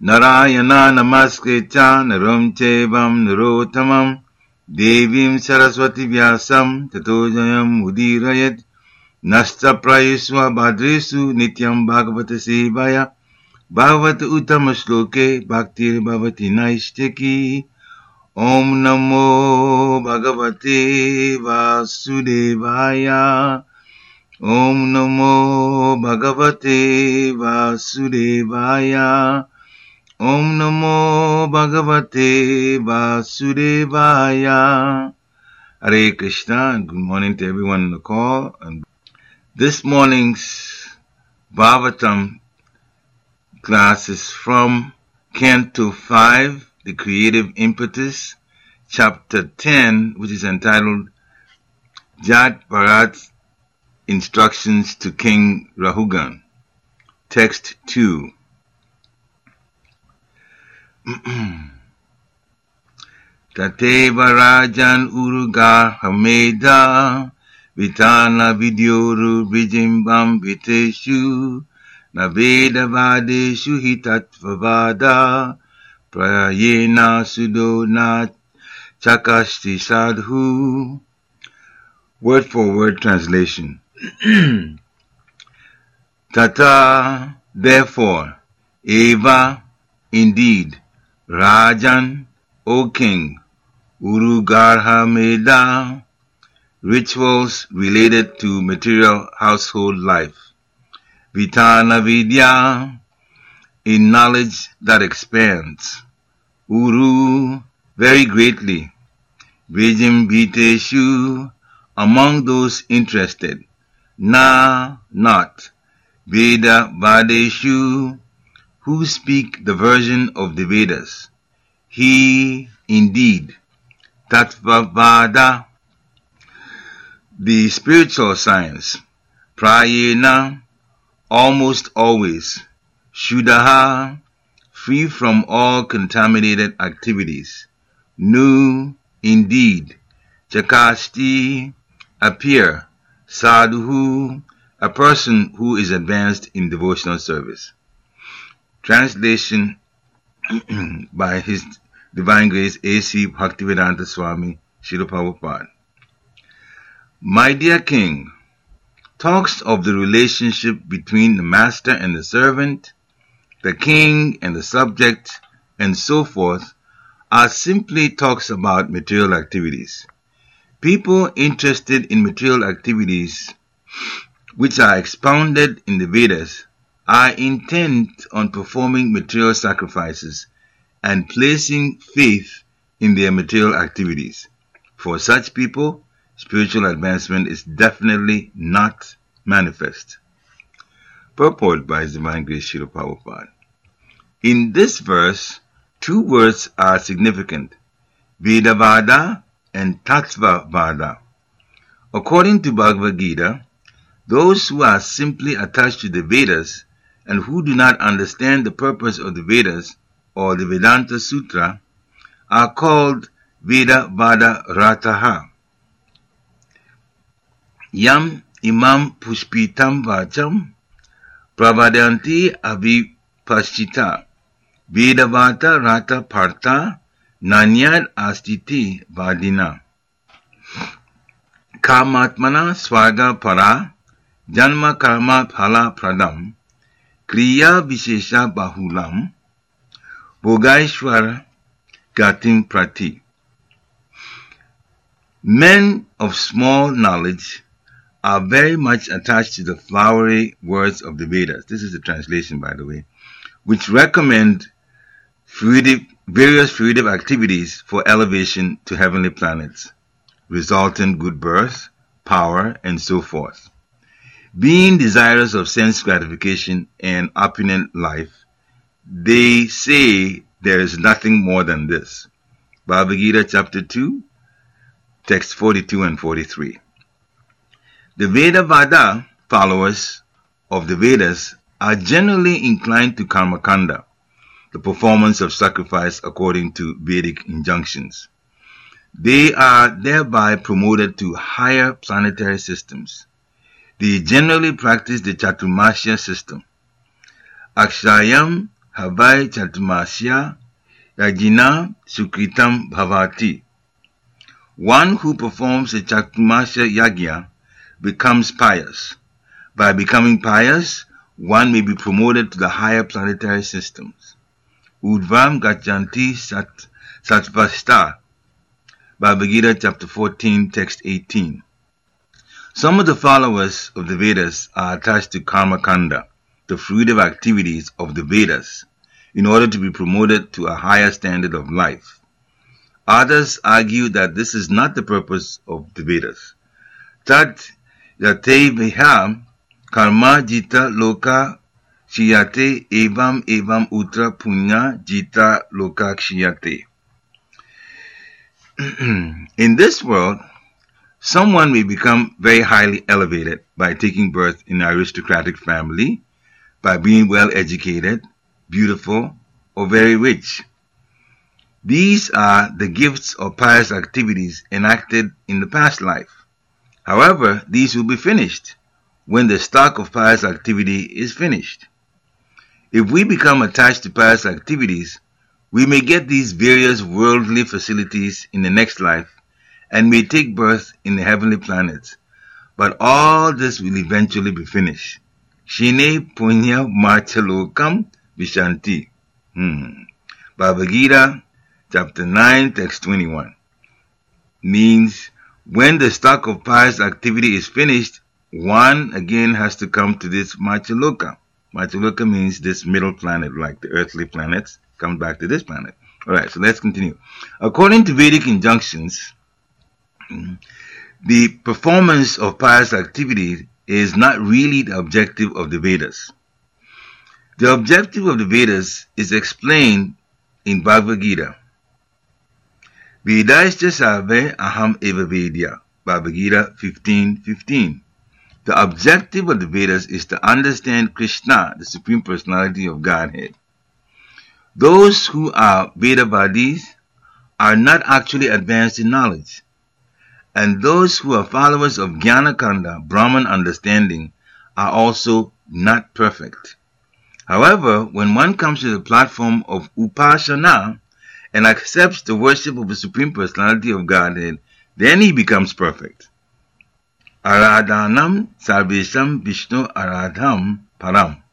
Narayana namaskritya naram chevam narottamam devim saraswati vyasam tato jayam udirayat nasta prayesva bhadresu nityam bhagavata sevaya bhagavata uttama shloke bhaktir bhavati naishtaki. Om namo bhagavate vasudevaya. Om namo bhagavate vasudevaya. Om namo bhagavate vasudevaya. Hare Krishna, and good morning to everyone on the call. And this morning's Bhagavatam class is from Canto 5, The Creative Impetus, Chapter 10, which is entitled Jat Bharat's Instructions to King Rahugan. Text 2. Tateva Rajan Uruga Hameda Vitana Vidyoru Vijimbam Viteshu Naveda Vadeshu Hitatvavada Prayena Sudona Chakashti Sadhu. Word for word translation. Tata, therefore, Eva, indeed, Rajan, O king, Urugarha Meda, rituals related to material household life. Vitana Vidya, in knowledge that expands. Uru, very greatly. Vijim Viteshu, among those interested. Na, not. Veda Vadeshu, who speak the version of the Vedas. He, indeed. Tattvavada, the spiritual science. Prayena, almost always. Shuddha, free from all contaminated activities. Nu, indeed. Chakasti, appear. Sadhu, a person who is advanced in devotional service. Translation by His Divine Grace A.C. Bhaktivedanta Swami Srila Prabhupada. My dear King, talks of the relationship between the master and the servant, the king and the subject, and so forth, are simply talks about material activities. People interested in material activities, which are expounded in the Vedas, are intent on performing material sacrifices and placing faith in their material activities. For such people, spiritual advancement is definitely not manifest. Purport by His Divine Grace Srila Prabhupada. In this verse, two words are significant, Vedavada and Tattvavada. According to Bhagavad Gita, those who are simply attached to the Vedas and who do not understand the purpose of the Vedas or the Vedanta Sutra are called Vedavada Rataha. Yam imam pushpitam vacham pravadanti avipashchita Vedavata rata partha nanyad astiti vadina kamatmana swaga para janma karma phala pradam kriya vishesha bahulam Bhogaishwara gatim prati. Men of small knowledge are very much attached to the flowery words of the Vedas. This is the translation, by the way, which recommend various fruitive activities for elevation to heavenly planets, resulting good birth, power, and so forth. Being desirous of sense gratification and opulent life, they say there is nothing more than this. Bhagavad Gita chapter 2, text 42 and 43. The Vedavada followers of the Vedas are generally inclined to karmakanda, the performance of sacrifice according to Vedic injunctions. They are thereby promoted to higher planetary systems. They generally practice the Chaturmasya system. Akshayam Havai Chatmasya Yajna Sukritam Bhavati. One who performs a Chatmasya Yajna becomes pious. By becoming pious, one may be promoted to the higher planetary systems. Udvam Gachanti Satvasta. Bhagavad Gita chapter 14, text 18. Some of the followers of the Vedas are attached to Karma Kanda, the fruitive activities of the Vedas, in order to be promoted to a higher standard of life. Others argue that this is not the purpose of the Vedas. Tat yate viham karma jita loka shiyate evam utra punya jita loka shiyate. In this world, someone may become very highly elevated by taking birth in an aristocratic family, by being well educated, beautiful, or very rich. These are the gifts or pious activities enacted in the past life. However, these will be finished when the stock of pious activity is finished. If we become attached to pious activities, we may get these various worldly facilities in the next life and may take birth in the heavenly planets. But all this will eventually be finished. Shine punya marchalokam vishanti. Bhagavad Gita, chapter 9, text 21. Means, when the stock of pious activity is finished, one again has to come to this marchaloka. Marchaloka means this middle planet, like the earthly planets, comes back to this planet. Alright, so let's continue. According to Vedic injunctions, the performance of pious activity is not really the objective of the Vedas. The objective of the Vedas is explained in Bhagavad Gita. Vedaischa sarve aham eva vedya. Bhagavad Gita 15:15. The objective of the Vedas is to understand Krishna, the Supreme Personality of Godhead. Those who are Vedavadis are not actually advanced in knowledge, and those who are followers of Jnanakanda, Brahman understanding, are also not perfect. However, when one comes to the platform of Upasana and accepts the worship of the Supreme Personality of Godhead, then he becomes perfect. Aradhanam sarvesham Vishnu aradham param.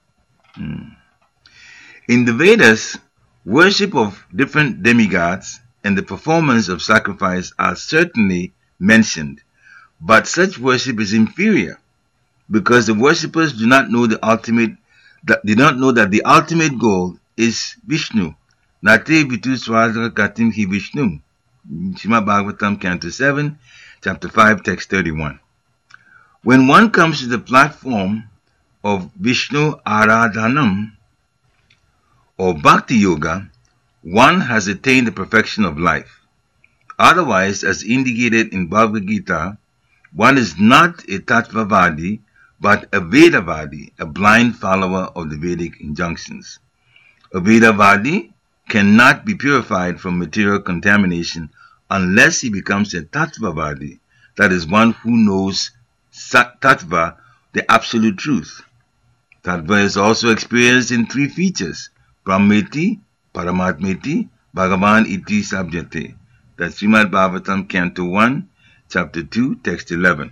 In the Vedas, worship of different demigods and the performance of sacrifice are certainly mentioned, but such worship is inferior because the worshippers do not know that the ultimate goal is Vishnu. Nate vitu swadra gatim hi Vishnu. Srimad Bhagavatam, Canto 7, Chapter 5, Text 31. When one comes to the platform of Vishnu Aradhanam or Bhakti Yoga, one has attained the perfection of life. Otherwise, as indicated in Bhagavad Gita, one is not a Tattvavadi, but a Vedavadi, a blind follower of the Vedic injunctions. A Vedavadi cannot be purified from material contamination unless he becomes a Tattvavadi, that is, one who knows Tattva, the absolute truth. Tattva is also experienced in three features: Brahmeti, Paramatmeti, Bhagavan iti sabjate. That's Srimad Bhagavatam, Canto 1, Chapter 2, Text 11.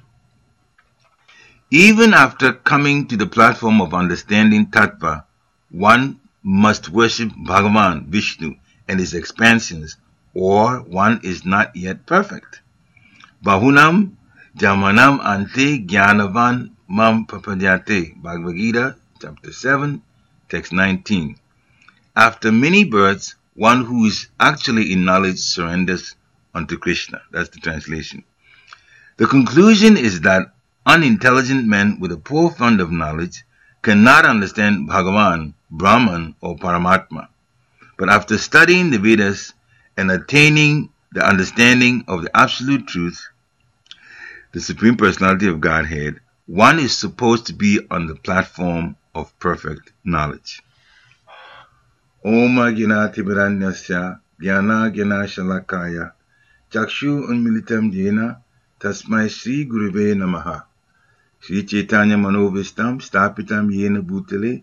Even after coming to the platform of understanding Tattva, one must worship Bhagavan, Vishnu, and his expansions, or one is not yet perfect. Bahunam Jamanam ante jnanavan mam papadyate. Bhagavad Gita, chapter 7, text 19. After many births, one who is actually in knowledge surrenders unto Krishna. That's the translation. The conclusion is that unintelligent men with a poor fund of knowledge cannot understand Bhagavan, Brahman, or Paramatma. But after studying the Vedas and attaining the understanding of the absolute truth, the Supreme Personality of Godhead, one is supposed to be on the platform of perfect knowledge. Om Gnati Biranyasya Jnana Jnana Shalakaya Chakshu Unmilitam Jena Tasmai Sri Guruve Namaha. Sri Chaitanya Manovistam Stapitam Yena Bhutale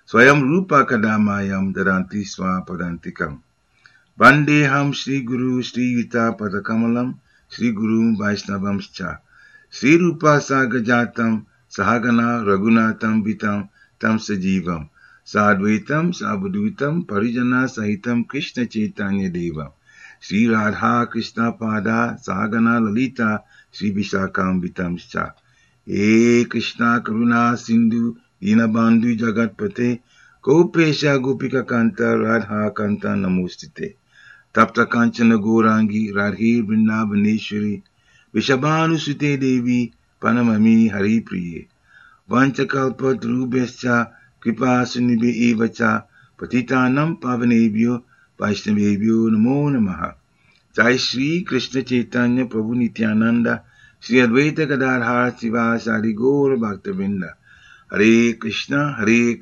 Swayam Rupa Kadamayam Dadanti Swapadantikam. Vandeham Sri Guru Sri Yuta Padakamalam Sri Guru Vaishnavamscha. Sri Rupa Sagajatam Sahagana Raghunatham Vitam Tam Sajivam. Sadvaitam Sabudutam Parijana Sahitam Krishna Chaitanya Devam. Sri Radha Krishna Pada Sahagana Lalita Sri Vishakam Vitamscha. He Krishna Karuna Sindhu Dinabandhu Jagatpate Gopesha Gopika Kanta Radha Kanta Namostite. Tapta Kanchana Gourangi Radhe Vrindavaneshwari Vishabhanu Sute Devi Panamami Hari Priye Vanchakalpa Drubescha Kripa Sunibe Evacha Patitanam Pavanebhyo Vaishnavebhyo Namo Namaha. Jai Shri Krishna Chaitanya Prabhu Nityananda Shri Advaita Gadadhar Siva Sari Gaura Bhaktavinda. Hare Krishna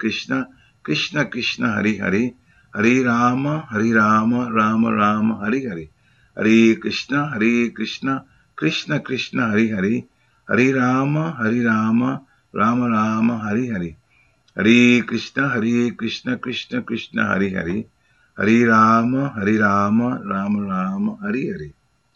Krishna Krishna Hare Hare Hare Rama Rama Rama Hare Hare. Hare Krishna Krishna Krishna Hare Hare Hare Rama Rama Rama Hare Hare. Hare Krishna Krishna Krishna Hare Hare Hare Rama Rama Rama Hare Hare.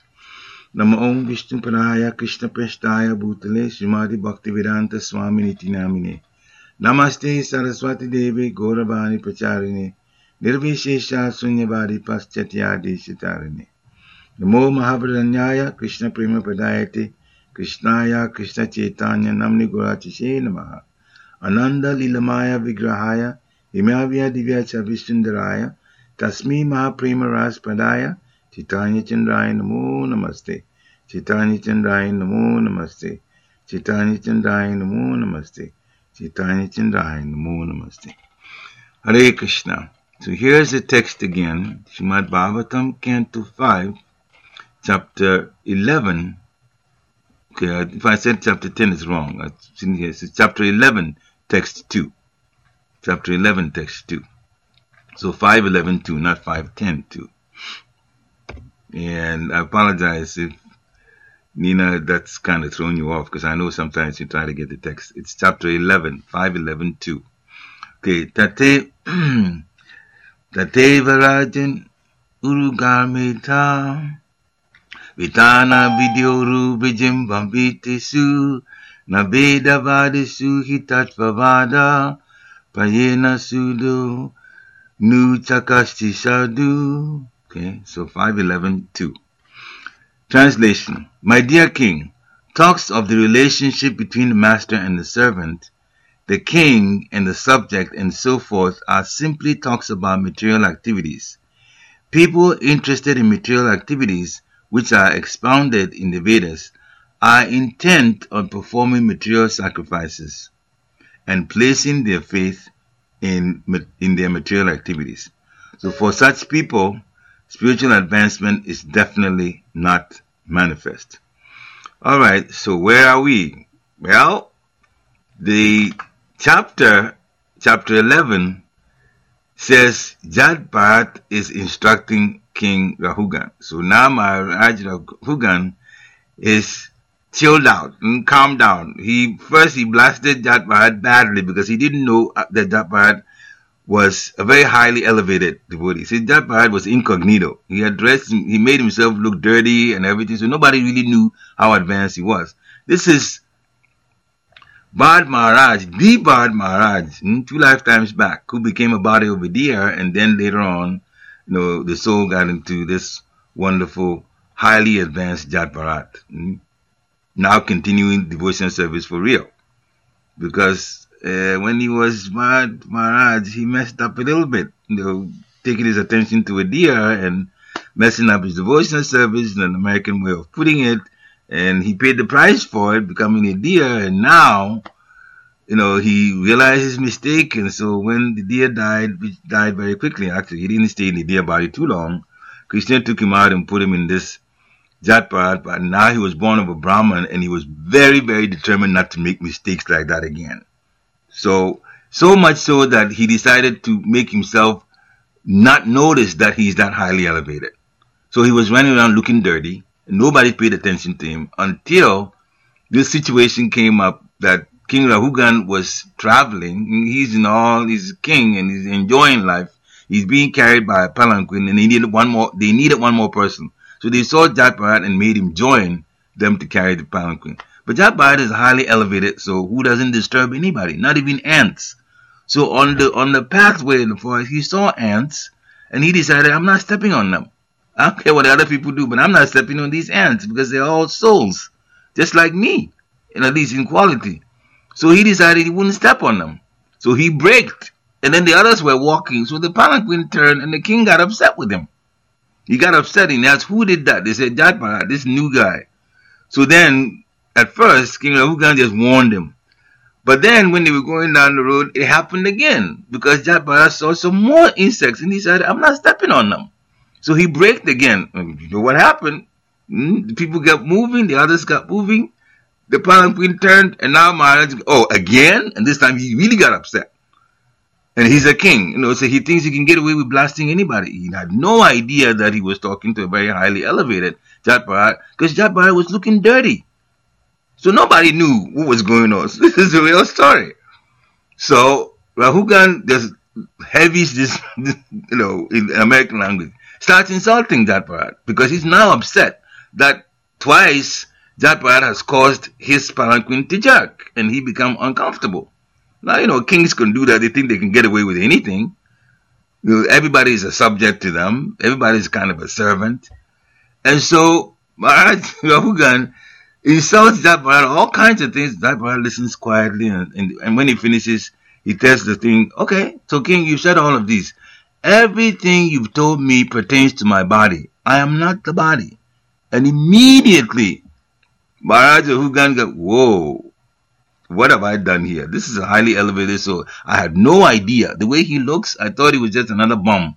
Namo Om Vishnu Padaya Krishna Prasthaya Bhutale Srimati Bhaktivedanta Swami Niti Namine. Namaste Saraswati Devi Gauravani Pracharine Nirvishesha Sunyavadi Paschatya Deshitarine. Namo Mahabharanyaya Krishna Prema Padayate Krishnaya Krishna Chaitanya Namni Gaurachishe Namaha. Ananda Lilamaya Vigrahaya Himavya Divya Chavisundaraya Tasmi Mahaprema Ras Padaya Chaitanya Chandraya Namo Namaste. Chaitanya Chandraya Namo Namaste. Chaitanya Chandraya Namo Namaste. Chaitanya Chandraya Namo Namaste. Hare Krishna. So here's the text again. Srimad Bhagavatam, Canto 5, Chapter 11. Okay, if I said Chapter 10, it's wrong. It's Chapter 11, Text 2. Chapter 11, Text 2. So 5:11:2, not 5:10:2. And I apologize if, Nina, that's kind of thrown you off, because I know sometimes you try to get the text. It's chapter 11, 5:11:2. Okay, Tate Varajan Urugarmeta Vitana Vidyoru Vijim Vambitisu Nabeda Vadisu Hitatvavada Payena Sudo Nu Chakasti Sadhu. Okay, so 5:11:2. Translation. My dear king, talks of the relationship between the master and the servant, the king and the subject, and so forth are simply talks about material activities. People interested in material activities, which are expounded in the Vedas, are intent on performing material sacrifices and placing their faith in their material activities. So for such people, spiritual advancement is definitely not manifest. All right, so where are we? Well, the chapter 11 says Jat Bharat is instructing King Rahugan. So now Maharaj Rahugan is chilled out and calmed down. First he blasted Jat Bharat badly because he didn't know that Jat Bharat was a very highly elevated devotee. See, Jat Bharat was incognito. He made himself look dirty and everything, so nobody really knew how advanced he was. This is Bharat Maharaj, the Bharat Maharaj, 2 lifetimes back, who became a body over there, and then later on, the soul got into this wonderful, highly advanced Jat Bharat, now continuing devotional service for real. Because when he was Bharat Maharaj, he messed up a little bit, taking his attention to a deer and messing up his devotional service in an American way of putting it, and he paid the price for it, becoming a deer, and now, he realized his mistake, and so when the deer died, which died very quickly, actually, he didn't stay in the deer body too long, Krishna took him out and put him in this Jat Bharat, but now he was born of a Brahman, and he was very, very determined not to make mistakes like that again. So much so that he decided to make himself not notice that he's that highly elevated. So he was running around looking dirty, and nobody paid attention to him until this situation came up that King Rahugan was traveling. He's king and he's enjoying life. He's being carried by a palanquin, and they needed one more person. So they saw Jat Bharat and made him join them to carry the palanquin. But Jat Bharat is highly elevated, so who doesn't disturb anybody? Not even ants. So on the pathway in the forest, he saw ants, and he decided, I'm not stepping on them. I don't care what other people do, but I'm not stepping on these ants because they're all souls, just like me, and at least in quality. So he decided he wouldn't step on them. So he braked, and then the others were walking. So the palanquin turned, and the king got upset with him. He got upset, and asked who did that. They said, Jat Bharat, this new guy. So then, at first, King Rahugan just warned him. But then, when they were going down the road, it happened again, because Jat Bharat saw some more insects, and he said, I'm not stepping on them. So he braked again. And you know what happened? The people got moving, the others got moving. The palanquin turned, and now Maharaj, again? And this time he really got upset. And he's a king, so he thinks he can get away with blasting anybody. He had no idea that he was talking to a very highly elevated Jat Bharat, because Jat Bharat was looking dirty. So nobody knew what was going on. So this is a real story. So Rahugan just heavies this, in American language, starts insulting Jat Bharat, because he's now upset that twice Jat Bharat has caused his palanquin to jerk, and he become uncomfortable. Now, kings can do that. They think they can get away with anything. Everybody is a subject to them. Everybody is kind of a servant. And so Maharaj Rahugan insults Jat Bharat, all kinds of things. Jat Bharat listens quietly, and when he finishes, he tells the thing, okay, so king, you said all of these. Everything you've told me pertains to my body. I am not the body. And immediately, Maharaj Rahugan got, whoa, what have I done here? This is a highly elevated soul. I had no idea. The way he looks, I thought he was just another bum.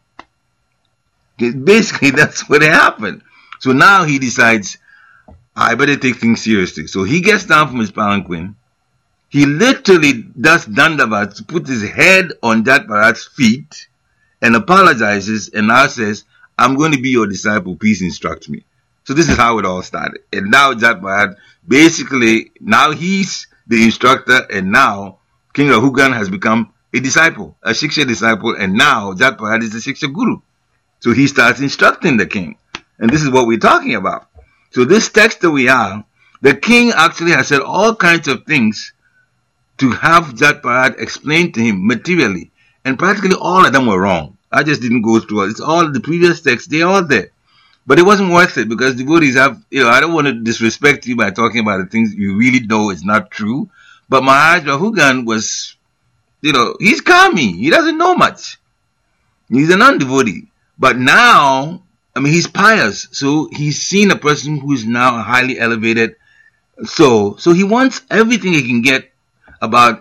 Basically, that's what happened. So now he decides, I better take things seriously. So he gets down from his palanquin. He literally does dandavat to put his head on Jat Bharat's feet and apologizes and now says, I'm going to be your disciple. Please instruct me. So this is how it all started. And now Jat Bharat, basically, now he's the instructor, and now King Rahugan has become a disciple, a Shiksha disciple, and now Jat Bharat is the Shiksha guru. So he starts instructing the king. And this is what we're talking about. So this text that we have, the king actually has said all kinds of things to have Jat Bharat explain to him materially. And practically all of them were wrong. I just didn't go through it. It's all the previous texts, they're all there. But it wasn't worth it, because devotees have, I don't want to disrespect you by talking about the things you really know is not true. But Maharaj Rahugan was, he's kami. He doesn't know much. He's a non-devotee. But now, he's pious. So he's seen a person who is now a highly elevated soul. So he wants everything he can get about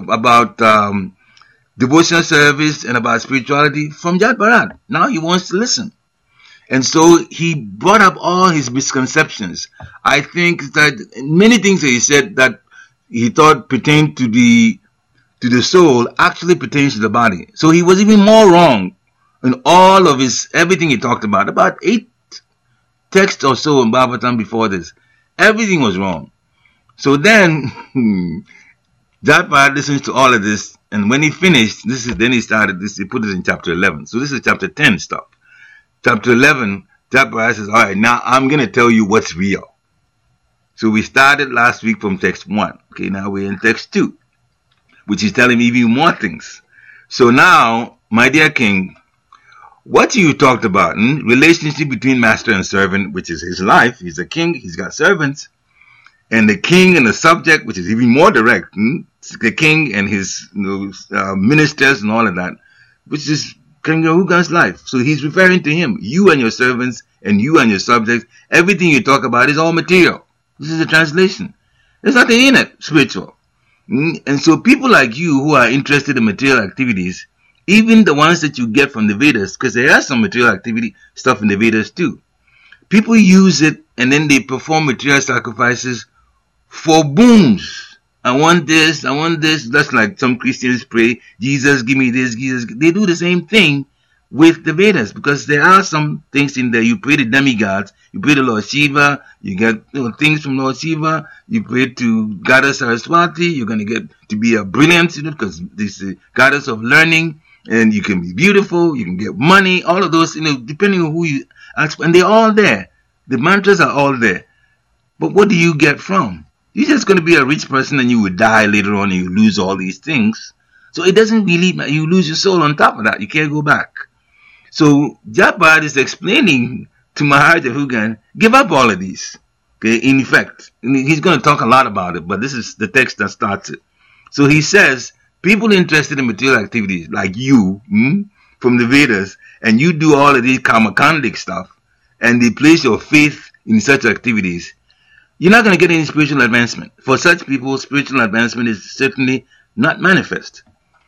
devotional service and about spirituality from Jat Bharat. Now he wants to listen. And so he brought up all his misconceptions. I think that many things that he said that he thought pertained to the soul actually pertains to the body. So he was even more wrong in all of everything he talked about 8 texts or so in Bhagavatam before this. Everything was wrong. So then, Jat Bharat listens to all of this, and when he finished, then he started this, he put it in chapter 11. So this is chapter 10 stuff. Chapter 11, Jat Bharat says, all right, now I'm going to tell you what's real. So we started last week from text 1. Okay, now we're in text 2, which is telling me even more things. So now, my dear king, what you talked about, relationship between master and servant, which is his life. He's a king, he's got servants. And the king and the subject, which is even more direct, the king and his ministers and all of that, which is King Rahugan's life. So he's referring to him. You and your servants and you and your subjects, everything you talk about is all material. This is a translation. There's nothing in it spiritual. And so people like you who are interested in material activities, even the ones that you get from the Vedas, because there are some material activity stuff in the Vedas too, people use it and then they perform material sacrifices for boons. I want this. That's like some Christians pray, Jesus, give me this, Jesus. They do the same thing, with the Vedas, because there are some things in there. You pray to demigods, you pray to Lord Shiva, you get things from Lord Shiva, you pray to Goddess Saraswati, you're going to get to be a brilliant student because this is the goddess of learning, and you can be beautiful, you can get money, all of those, depending on who you ask, and they're all there. The mantras are all there. But what do you get from? You're just going to be a rich person and you will die later on and you lose all these things. So it doesn't really matter. You lose your soul on top of that. You can't go back. So Japa is explaining to Maharaja Hugan, give up all of these. Okay, in effect. He's going to talk a lot about it, but this is the text that starts it. So he says, people interested in material activities like you, from the Vedas, and you do all of these karmakandic stuff, and they place your faith in such activities, you're not going to get any spiritual advancement. For such people, spiritual advancement is certainly not manifest.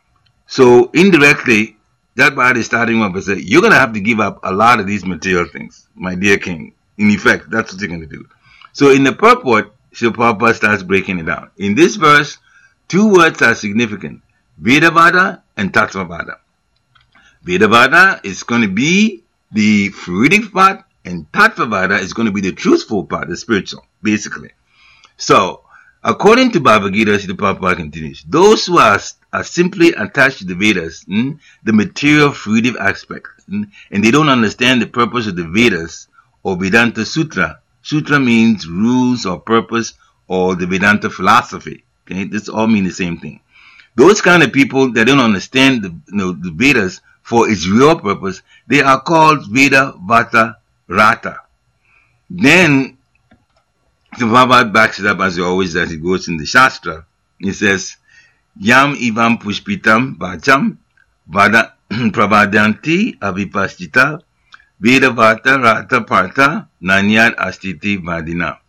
So indirectly, that part is starting up and say, you're going to have to give up a lot of these material things, my dear king. In effect, that's what you're going to do. So in the purport, Srila Prabhupada starts breaking it down. In this verse, two words are significant, Vedavada and Tattvavada. Vedavada is going to be the fruitive part, and Tattvavada is going to be the truthful part, the spiritual, basically. So, according to Bhagavad Gita, Srila Prabhupada continues, those who are simply attached to the Vedas, the material fruitive aspect, and they don't understand the purpose of the Vedas or Vedanta Sutra. Sutra means rules or purpose or the Vedanta philosophy. Okay, this all mean the same thing. Those kind of people that don't understand the Vedas for its real purpose, they are called Veda Vata Rata. Then the Prabhupada backs it up as he always does. He goes in the Shastra. He says, Yam ivam pushpitam vacham vada pravadanti avipaschita Veda Vata Rata Partha Nanyad Astiti Vadina.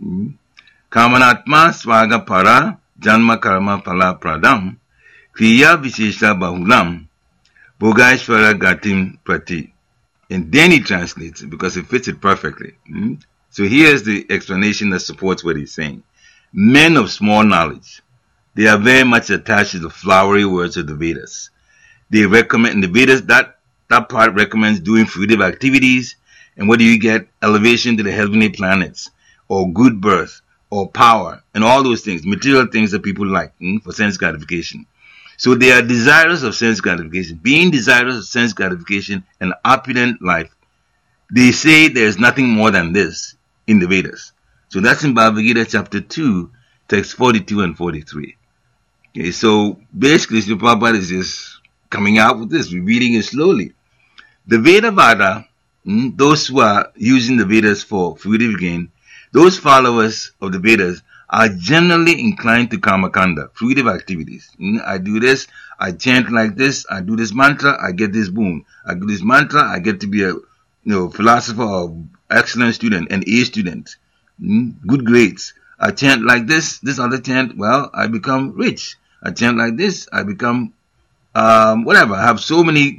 Kamanatma Swaga Para Janma Karma Pala Pradam Kriya Vishesha Bahulam Bhogaishvara Gatim Prati. And then he translates it because it fits it perfectly. So here's the explanation that supports what he's saying. Men of small knowledge, they are very much attached to the flowery words of the Vedas. They recommend, in the Vedas, that part recommends doing fruitive activities. And what do you get? Elevation to the heavenly planets, or good birth, or power, and all those things, material things that people like for sense gratification. So they are desirous of sense gratification. Being desirous of sense gratification and opulent life, they say there's nothing more than this in the Vedas. So that's in Bhagavad Gita chapter 2, text 42 and 43. Okay, so basically, Srila Prabhupada is just coming out with this. We're reading it slowly. The Veda Vada, those who are using the Vedas for fruitive gain, those followers of the Vedas are generally inclined to karmakanda, fruitive activities. I do this, I chant like this, I do this mantra, I get this boon. I do this mantra, I get to be a philosopher or excellent student, an A student, good grades. I chant like this other chant, well, I become rich. I chant like this, I become whatever. I have so many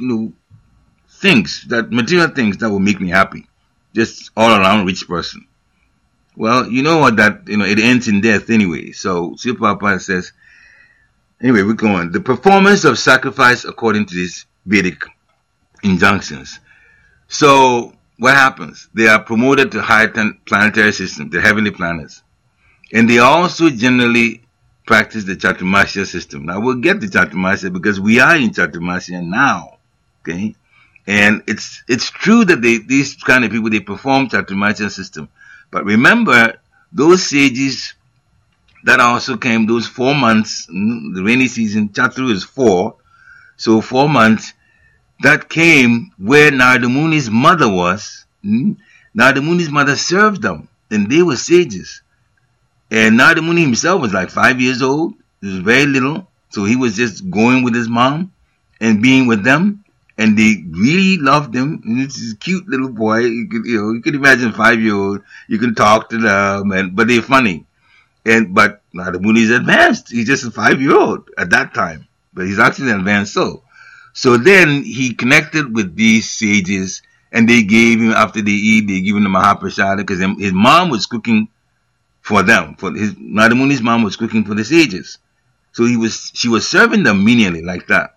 things, that material things that will make me happy. Just all around rich person. Well, you know what, that it ends in death anyway. So Srila Prabhupada says, anyway, we're going. The performance of sacrifice according to these Vedic injunctions. So what happens? They are promoted to higher planetary system, the heavenly planets. And they also generally practice the Chaturmasya system. Now we'll get to Chaturmasya because we are in Chaturmasya now. Okay? And it's true that these kind of people, they perform Chaturmasya system. But remember, those sages that also came, those 4 months, the rainy season, Chatru is 4, so 4 months, that came where Narada Muni's mother was. Narada Muni's mother served them, and they were sages. And Narada Muni himself was like 5 years old, he was very little, so he was just going with his mom and being with them. And they really loved him. And he's a cute little boy. You can imagine a 5-year-old. You can talk to them, but they're funny. But Narada Muni is advanced. He's just a 5-year-old at that time. But he's actually an advanced soul. So then he connected with these sages, and they gave him, after they eat, they give him the Mahaprasada, because his mom was cooking for them. Narada Muni's mom was cooking for the sages. So she was serving them menially like that.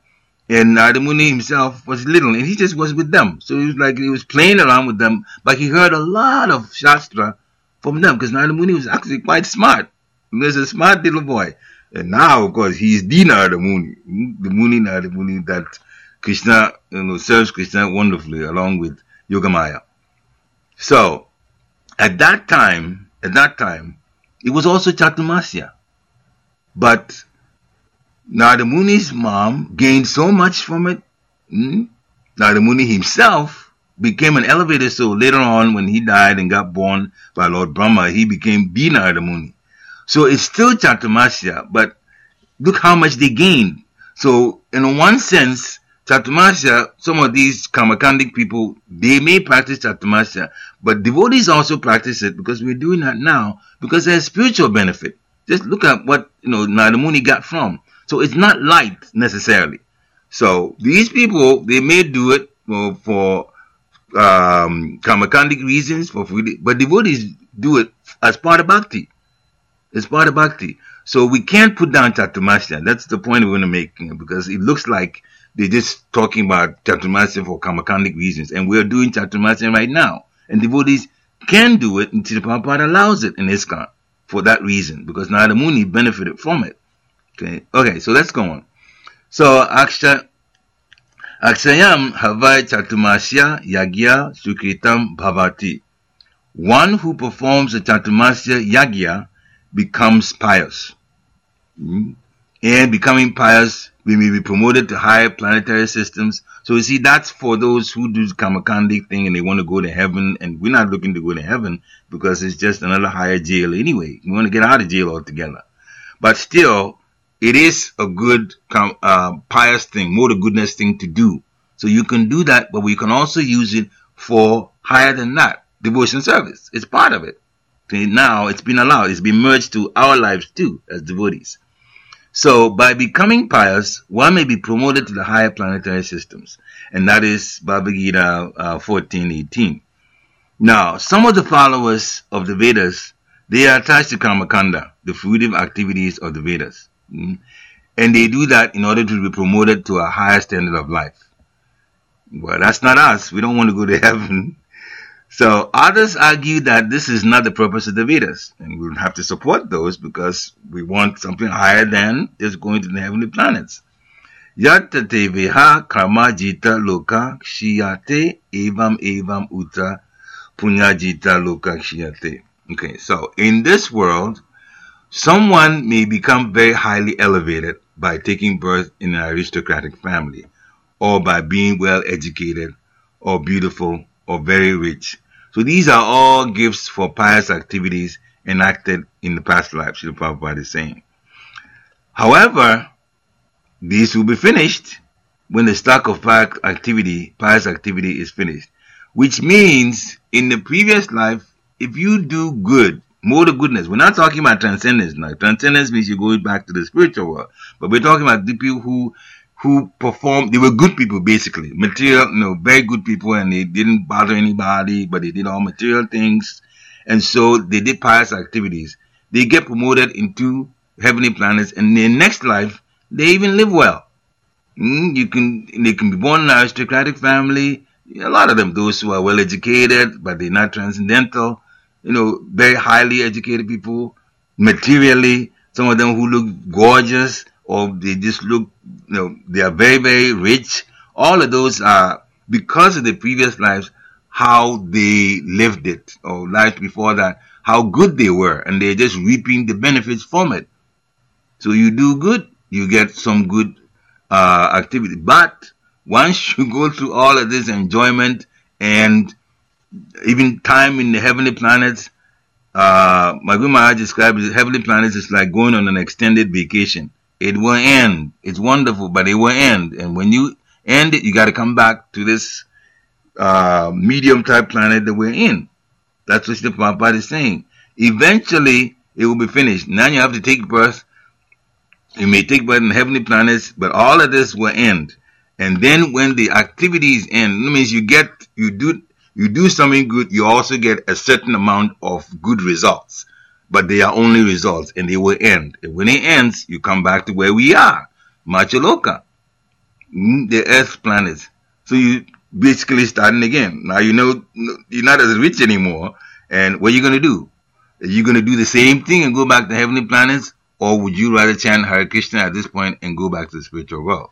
And Narada Muni himself was little, and he just was with them. So he was like he was playing around with them, but he heard a lot of Shastra from them because Narada Muni was actually quite smart. He was a smart little boy. And now, of course, he's the Narada Muni, the Muni Narada Muni that Krishna, serves Krishna wonderfully along with Yogamaya. So, at that time, it was also Chaturmasya. But Narada Muni's mom gained so much from it. Narada Muni himself became an elevated soul. Later on, when he died and got born by Lord Brahma, he became the Narada Muni. So it's still Chaturmasya, but look how much they gained. So, in one sense, Chaturmasya, some of these Karmakandic people, they may practice Chaturmasya, but devotees also practice it because we're doing that now because there's spiritual benefit. Just look at what Narada Muni got from. So it's not light necessarily. So these people, they may do it for Karmakandic reasons, but devotees do it as part of bhakti. It's part of bhakti. So we can't put down Chaturmasya. That's the point we want to make, because it looks like they're just talking about Chaturmasya for Karmakandic reasons. And we're doing Chaturmasya right now. And devotees can do it until the Prabhupada allows it in ISKCON for that reason, because Narada Muni benefited from it. Okay, so let's go on. So, Akshayam Havai Chaturmasya Yagya Sukritam Bhavati. One who performs a Chaturmasya Yagya becomes pious. And becoming pious, we may be promoted to higher planetary systems. So you see, that's for those who do the Karmakandic thing and they want to go to heaven. And we're not looking to go to heaven because it's just another higher jail anyway. We want to get out of jail altogether. But still, it is a good pious thing, more the goodness thing to do. So you can do that, but we can also use it for higher than that. Devotion service. It's part of it. Okay, now it's been allowed. It's been merged to our lives too as devotees. So by becoming pious, one may be promoted to the higher planetary systems. And that is Bhagavad Gita 14:18. Now, some of the followers of the Vedas, they are attached to Karmakanda, the fruitive activities of the Vedas. And they do that in order to be promoted to a higher standard of life. Well, that's not us. We don't want to go to heaven. So others argue that this is not the purpose of the Vedas. And we'll have to support those because we want something higher than just going to the heavenly planets. Yatate veha karma jita loka kshiyate evam uta punya jita loka kshiyate. Okay, so in this world, someone may become very highly elevated by taking birth in an aristocratic family, or by being well educated, or beautiful, or very rich. So these are all gifts for pious activities enacted in the past life, Srila Prabhupada is saying. However, these will be finished when the stock of pious activity is finished. Which means, in the previous life, if you do good, more the goodness. We're not talking about transcendence now. Transcendence means you're going back to the spiritual world. But we're talking about the people who performed, they were good people basically. Material, very good people, and they didn't bother anybody, but they did all material things. And so they did pious activities. They get promoted into heavenly planets, and in their next life, they even live well. They can be born in an aristocratic family. A lot of them, those who are well educated, but they're not transcendental. Very highly educated people, materially. Some of them who look gorgeous, or they just look, they are very, very rich. All of those are because of the previous lives, how they lived it, or lives before that, how good they were, and they're just reaping the benefits from it. So you do good, you get some good activity. But once you go through all of this enjoyment and even time in the heavenly planets, my Guru Maharaj described the heavenly planets is like going on an extended vacation. It will end. It's wonderful, but it will end. And when you end it, you got to come back to this medium type planet that we're in. That's what the Prabhupada is saying. Eventually, it will be finished. Now you have to take birth. You may take birth in heavenly planets, but all of this will end. And then when the activities end, that means you do something good, you also get a certain amount of good results. But they are only results, and they will end. And when it ends, you come back to where we are, Machaloka. the Earth planets. So you basically starting again. Now you know you're not as rich anymore, and what are you going to do? Are you going to do the same thing and go back to heavenly planets, or would you rather chant Hare Krishna at this point and go back to the spiritual world?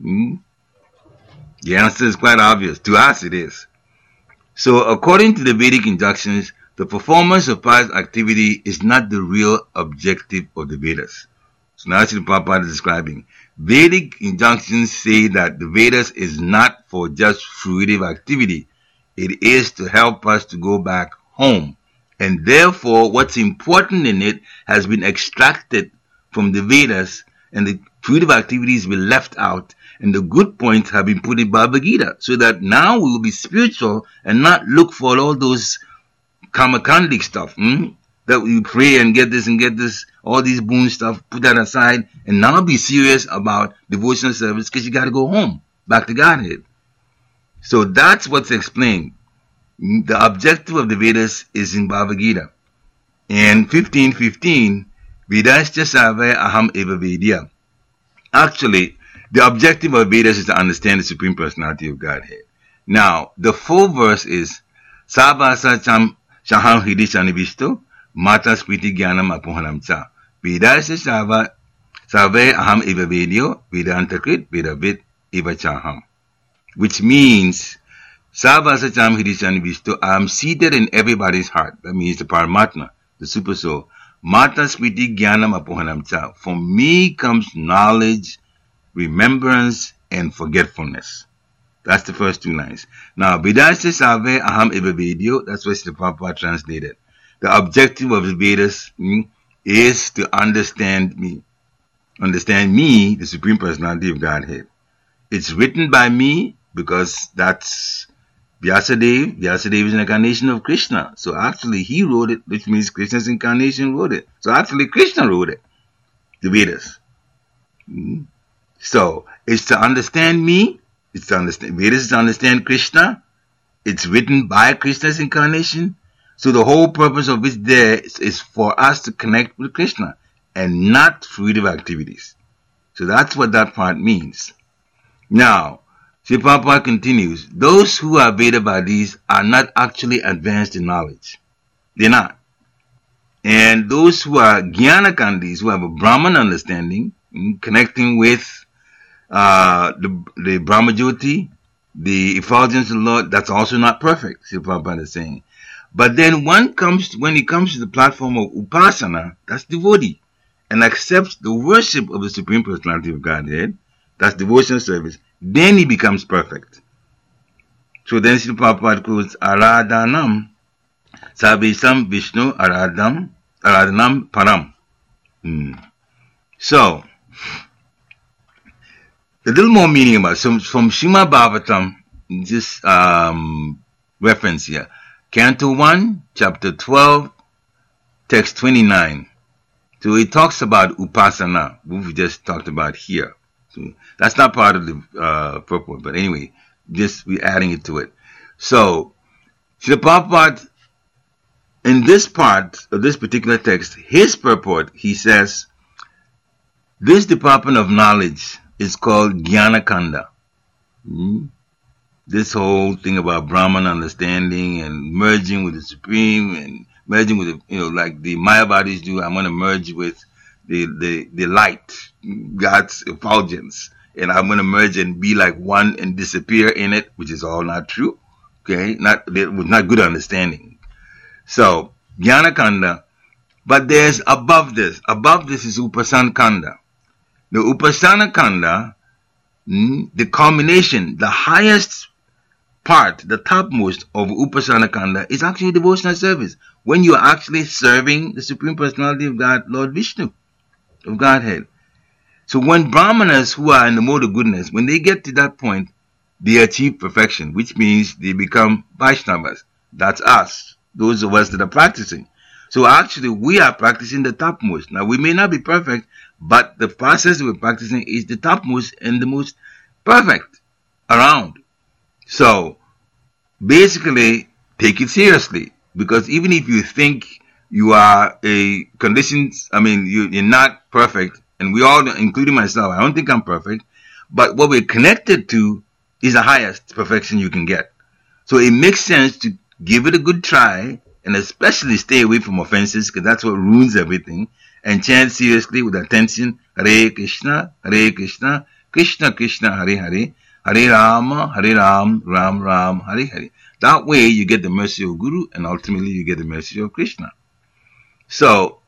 The answer is quite obvious. To us, it is. So, according to the Vedic injunctions, the performance of pious activity is not the real objective of the Vedas. So now Srila Prabhupada is describing. Vedic injunctions say that the Vedas is not for just fruitive activity. It is to help us to go back home. And therefore, what's important in it has been extracted from the Vedas, and the fruitive activities were left out, and the good points have been put in Bhagavad Gita, so that now we will be spiritual and not look for all those karmakandic stuff, that we pray and get this, all these boon stuff, put that aside, and now be serious about devotional service, because you got to go home, back to Godhead. So that's what's explained. The objective of the Vedas is in Bhagavad Gita. And 15:15, Vedascha Sarve Aham Eva Vedya. Actually, the objective of Vedas is to understand the Supreme Personality of Godhead. Now, the full verse is Sabasa Cham Shaham Hridishanibishto Mata Spriti Gyanam Apohanam Cha. Vedascha Sarve Aham Eva Vedyo Vedantakrit Vedavit Eva Chaham. Which means Sabasa Cham Hridishanibishto, I am seated in everybody's heart. That means the Paramatma, the Super Soul. Mata Smriti Jnanam Apohanam Cha. From me comes knowledge, remembrance, and forgetfulness. That's the first two lines. Now, Vedasya Save Aham Eva Vedyo, that's what Srila Prabhupada translated. The objective of the Vedas is to understand me. Understand me, the Supreme Personality of Godhead. It's written by me because that's Vyasadeva. Vyasadeva is an incarnation of Krishna. So actually he wrote it, which means Krishna's incarnation wrote it. So actually Krishna wrote it, the Vedas. So it's to understand me. It's to understand Vedas is to understand Krishna. It's written by Krishna's incarnation. So the whole purpose of it there is for us to connect with Krishna and not fruitive activities. So that's what that part means. Now, Srila Prabhupada continues, those who are Vedavadis are not actually advanced in knowledge. They're not. And those who are Jnanakandis, who have a Brahman understanding, connecting with the Brahmajyoti, the effulgence of the Lord, that's also not perfect, Srila Prabhupada is saying. But then when it comes to the platform of Upasana, that's devotee, and accepts the worship of the Supreme Personality of Godhead, that's devotional service, then he becomes perfect. So then Srila Prabhupada quotes Aradhanam Sabesam Vishnu Aradhanam Param. So, a little more meaning about it. So from Srimad Bhagavatam, just reference here. Canto 1, chapter 12, text 29. So it talks about Upasana, which we just talked about here. So that's not part of the purport, but anyway, just we're adding it to it. So, Srila Prabhupada, in this part of this particular text, his purport, he says, this department of knowledge is called Jnanakanda. This whole thing about Brahman understanding and merging with the Supreme and merging with the, like the Mayavadis do, I'm going to merge with the light, God's effulgence, and I'm going to merge and be like one and disappear in it, which is all not true. Okay, not good understanding. So Jnanakanda, but there's above this. Above this is Upasana Kanda. The Upasana Kanda, the culmination, the highest part, the topmost of Upasana Kanda is actually devotional service. When you are actually serving the Supreme Personality of God, Lord Vishnu, of Godhead. So when Brahmanas who are in the mode of goodness, when they get to that point, they achieve perfection, which means they become Vaishnavas. That's us, those of us that are practicing. So actually we are practicing the topmost. Now we may not be perfect, but the process we're practicing is the topmost and the most perfect around. So basically take it seriously, because even if you think you are you're not perfect, and we all, including myself, I don't think I'm perfect, But what we're connected to is the highest perfection you can get. So it makes sense to give it a good try, and especially stay away from offenses, because that's what ruins everything, and chant seriously with attention, Hare Krishna, Krishna Krishna, Hare Hare, Hare Ram, Ram Ram, Hare Hare. That way you get the mercy of Guru, and ultimately you get the mercy of Krishna. So,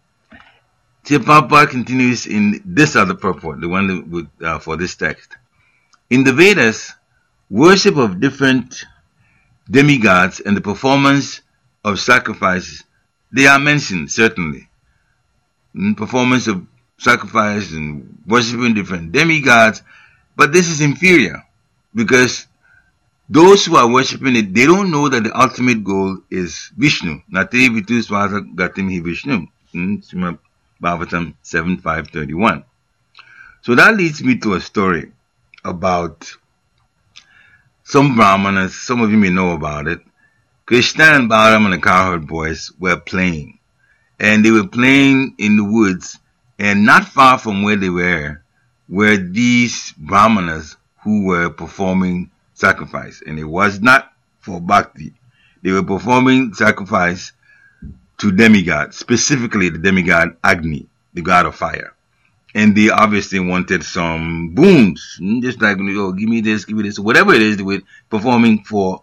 Prabhupada continues in this other purport, the one with, for this text. In the Vedas, worship of different demigods and the performance of sacrifices, they are mentioned, certainly. Performance of sacrifice and worshiping different demigods, but this is inferior, because those who are worshipping it, they don't know that the ultimate goal is Vishnu. Nate vitu swasa gatim hi Vishnu. Srimad Bhagavatam 7.5.31. So that leads me to a story about some Brahmanas. Some of you may know about it. Krishna and Balaram and the cowherd boys were playing. And they were playing in the woods, and not far from where they were these Brahmanas who were performing sacrifice. And it was not for bhakti. They were performing sacrifice to demigods, specifically the demigod Agni, the god of fire. And they obviously wanted some boons, just like, oh, give me this, whatever it is they were performing for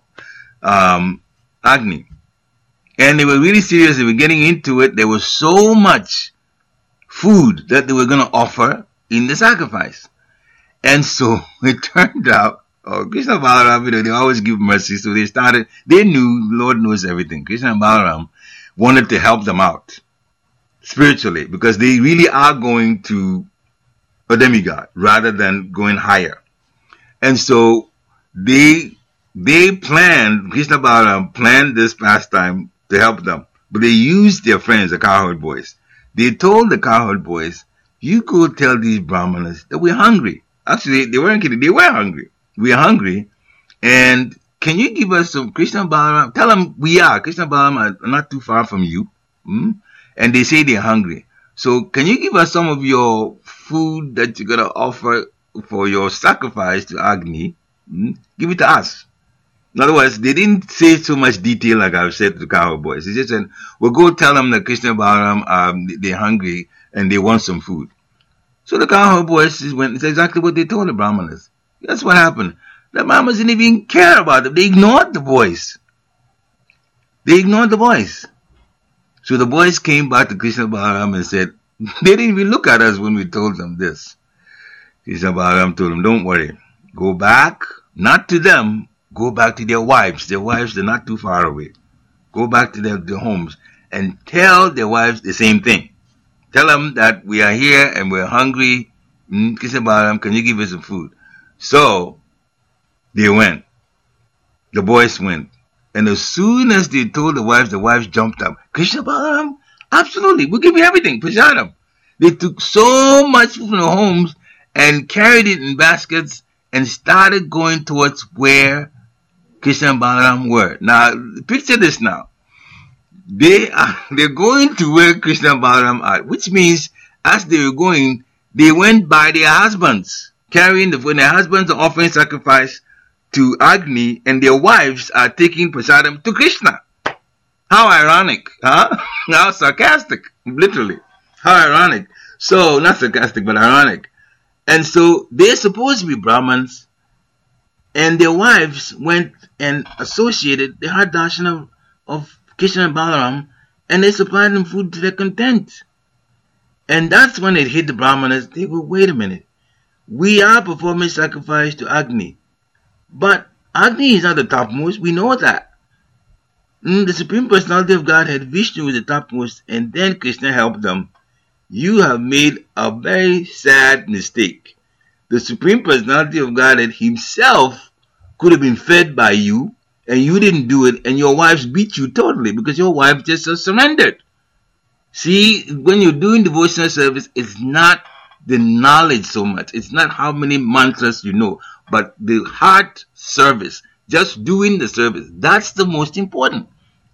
Agni. And they were really serious. They were getting into it. There was so much food that they were going to offer in the sacrifice. And so it turned out, Krishna and Balaram, they always give mercy. So they knew, Lord knows everything. Krishna and Balaram wanted to help them out spiritually, because they really are going to a demigod rather than going higher. And so they planned, Krishna and Balaram planned this pastime to help them. But they used their friends, the cowherd boys. They told the cowherd boys, you go tell these Brahmanas that we're hungry. Actually, they weren't kidding. They were hungry. We are hungry. And can you give us some Krishna and Balaram? Tell them we are. Krishna and Balaram are not too far from you. And they say they're hungry. So can you give us some of your food that you're going to offer for your sacrifice to Agni? Give it to us. In other words, they didn't say so much detail like I've said to the cowherd boys. They just said, well, go tell them that Krishna and Balaram, they're hungry and they want some food. So the cowherd boys went and said exactly what they told the Brahmanas. That's what happened. The Brahmanas didn't even care about them. They ignored the boys. So the boys came back to Krishna and Balaram and said, they didn't even look at us when we told them this. Krishna and Balaram told them, don't worry. Go back, not to them, go back to their wives. Their wives, they're not too far away. Go back to their homes and tell their wives the same thing. Tell them that we are here and we're hungry. Krishna and Balaram, can you give us some food? So they went. The boys went. And as soon as they told the wives jumped up. Krishna, Balaram, absolutely, we'll give you everything. Prasadam. They took so much from the homes and carried it in baskets and started going towards where Krishna and Balaram were. Now, picture this now. They're going to where Krishna and Balaram are, which means as they were going, they went by their husbands, when their husbands are offering sacrifice to Agni, and their wives are taking prasadam to Krishna. How ironic, huh? How sarcastic, literally. How ironic. So, not sarcastic, but ironic. And so, they're supposed to be Brahmins, and their wives went and associated the heart darshan of Krishna and Balaram, and they supplied them food to their content. And that's when it hit the Brahmanas. They go, wait a minute. We are performing sacrifice to Agni. But Agni is not the topmost. We know that. The Supreme Personality of Godhead, Vishnu, is the topmost, and then Krishna helped them. You have made a very sad mistake. The Supreme Personality of Godhead himself could have been fed by you, and you didn't do it, and your wives beat you totally because your wife just surrendered. See, when you're doing devotional service, it's not the knowledge so much. It's not how many mantras you know, but the heart service, just doing the service. That's the most important.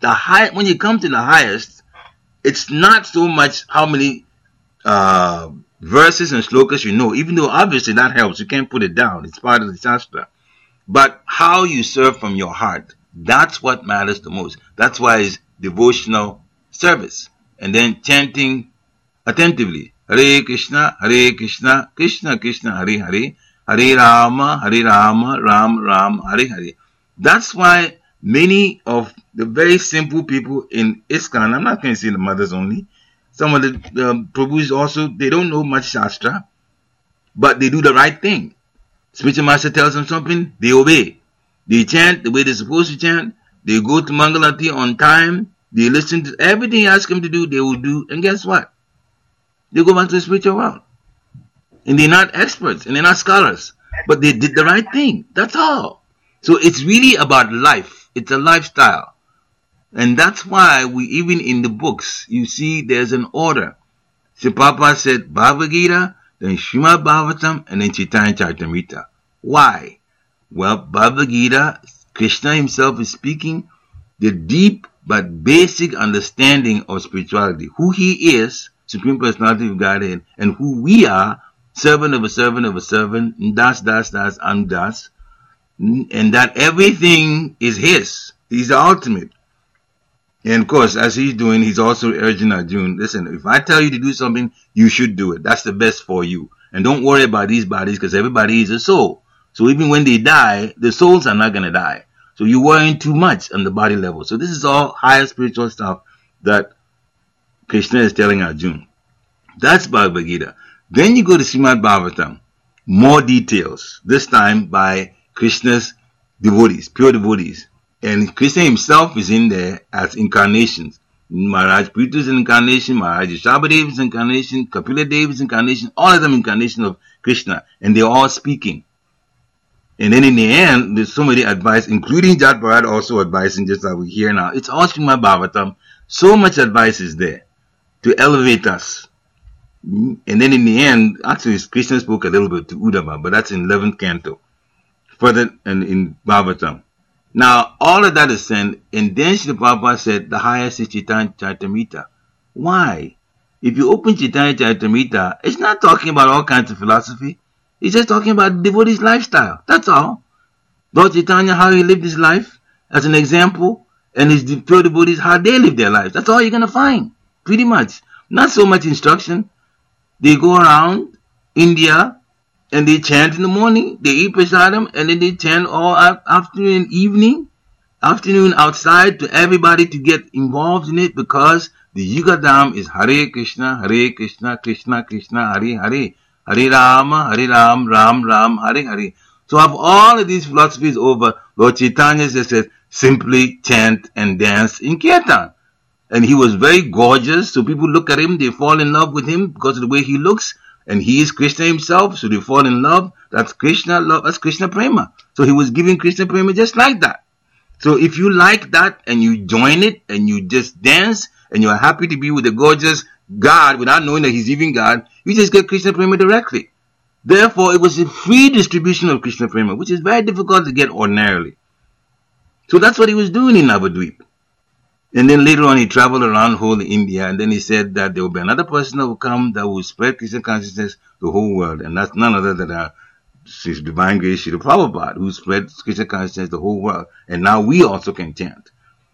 When you come to the highest, it's not so much how many verses and slokas you know, even though obviously that helps. You can't put it down. It's part of the Shastra. But how you serve from your heart, that's what matters the most. That's why it's devotional service. And then chanting attentively. Hare Krishna, Krishna Krishna, Hare Hare, Hare Rama, Ram Ram, Hare Hare. That's why many of the very simple people in ISKCON, I'm not going to say the mothers only, some of the Prabhus also, they don't know much Shastra, but they do the right thing. Spiritual master tells them something, they obey. They chant the way they're supposed to chant. They go to Mangalati on time. They listen to everything you ask them to do, they will do. And guess what? They go back to the spiritual world. And they're not experts and they're not scholars. But they did the right thing. That's all. So it's really about life. It's a lifestyle. And that's why we, even in the books, you see there's an order. So Papa said Bhagavad Gita, then Srimad Bhagavatam, and then Chaitanya Charitamrita. Why? Well, Bhagavad Gita, Krishna himself is speaking the deep but basic understanding of spirituality. Who he is, Supreme Personality of Godhead, and who we are, servant of a servant of a servant, das, and das, and that everything is his. He's the ultimate. And of course, as he's doing, he's also urging Arjuna, listen, if I tell you to do something, you should do it. That's the best for you. And don't worry about these bodies, because everybody is a soul. So even when they die, the souls are not going to die. So you're worrying too much on the body level. So this is all higher spiritual stuff that Krishna is telling Arjuna. That's Bhagavad Gita. Then you go to Srimad Bhagavatam. More details. This time by Krishna's devotees, pure devotees. And Krishna himself is in there as incarnations. Maharaj Prithu is an incarnation, Maharaj Rishabhadev is an incarnation, Kapila Dev is an incarnation, all of them incarnation of Krishna. And they're all speaking. And then in the end, there's so many advice, including Jat Bharat also advising, just like we hear now. It's all Srimad Bhagavatam. So much advice is there to elevate us. And then in the end, actually Krishna spoke a little bit to Uddhava, but that's in 11th canto. Further and in Bhagavatam. Now, all of that is said, and then Srila Prabhupada said the highest is Chaitanya Charitamrita. Why? If you open Chaitanya Charitamrita, it's not talking about all kinds of philosophy. It's just talking about devotee's lifestyle. That's all. Lord Chaitanya, how he lived his life as an example, and his pure devotees, how they live their lives. That's all you're going to find, pretty much. Not so much instruction. They go around India, and they chant in the morning, they eat prasadam, and then they chant all afternoon and evening, afternoon outside to everybody to get involved in it, because the Yugadam is Hare Krishna, Krishna Krishna, Hare Hare, Hare Rama, Ram Ram, Hare Hare. So of all of these philosophies over, Lord Chaitanya just says, simply chant and dance in Kirtan. And he was very gorgeous, so people look at him, they fall in love with him because of the way he looks. And he is Krishna himself, so they fall in love. That's Krishna love. That's Krishna Prema. So he was giving Krishna Prema just like that. So if you like that and you join it and you just dance and you are happy to be with the gorgeous God without knowing that he's even God, you just get Krishna Prema directly. Therefore, it was a free distribution of Krishna Prema, which is very difficult to get ordinarily. So that's what he was doing in Navadvip. And then later on, he traveled around whole India, and then he said that there will be another person that will come that will spread Krishna consciousness to the whole world. And that's none other than His Divine Grace Srila Prabhupada, who spread Krishna consciousness to the whole world. And now we also can chant.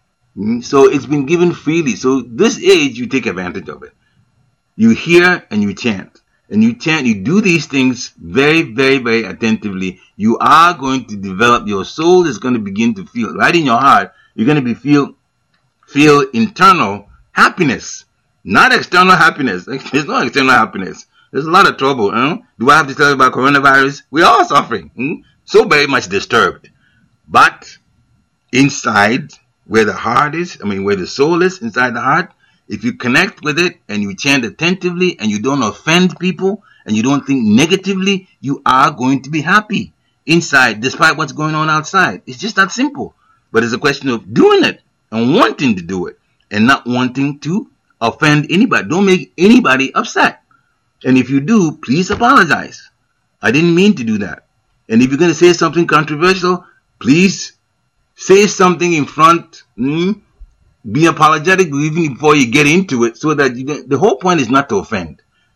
So it's been given freely. So this age, you take advantage of it. You hear and you chant. And you chant, you do these things very, very, very attentively. You are going to develop, your soul is going to begin to feel, right in your heart, you're going to feel internal happiness, not external happiness. There's no external happiness. There's a lot of trouble. Do I have to tell you about coronavirus? We're all suffering. So very much disturbed. But inside, where the heart is, where the soul is, inside the heart, if you connect with it and you chant attentively and you don't offend people and you don't think negatively, you are going to be happy inside, despite what's going on outside. It's just that simple. But it's a question of doing it and wanting to do it and not wanting to offend anybody. Don't make anybody upset. And if you do, please apologize. I didn't mean to do that. And if you're going to say something controversial, please say something in front. Be apologetic even before you get into it, so that the whole point is not to offend.